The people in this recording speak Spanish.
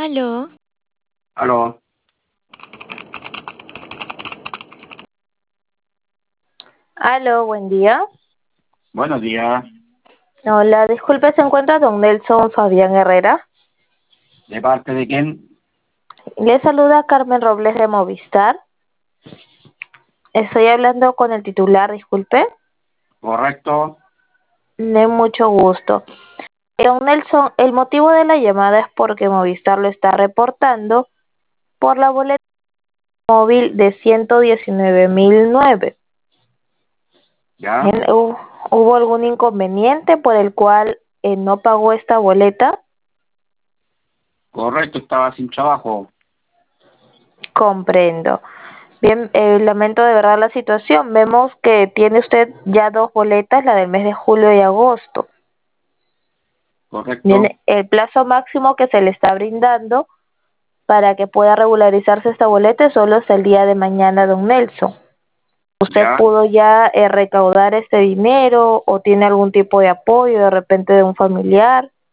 Aló, Aló, Aló, buen día. buenos días. Hola, disculpe, ¿se encuentra don Nelson Fabián Herrera? ¿De parte de quién? Le saluda Carmen Robles de Movistar. Estoy hablando con el titular, disculpe. Correcto. De mucho gusto. Don Nelson, el motivo de la llamada es porque Movistar lo está reportando por la boleta móvil de 119.009. ¿Ya? Bien, ¿hubo algún inconveniente por el cual no pagó esta boleta? Correcto, estaba sin trabajo. Comprendo. Bien, lamento de verdad la situación. Vemos que tiene usted ya dos boletas, la del mes de julio y agosto. Bien, Correcto. el plazo máximo que se le está brindando para que pueda regularizarse esta boleta es solo hasta el día de mañana, don Nelson. ¿Usted ¿Ya? pudo ya recaudar este dinero o tiene algún tipo de apoyo de repente de un familiar?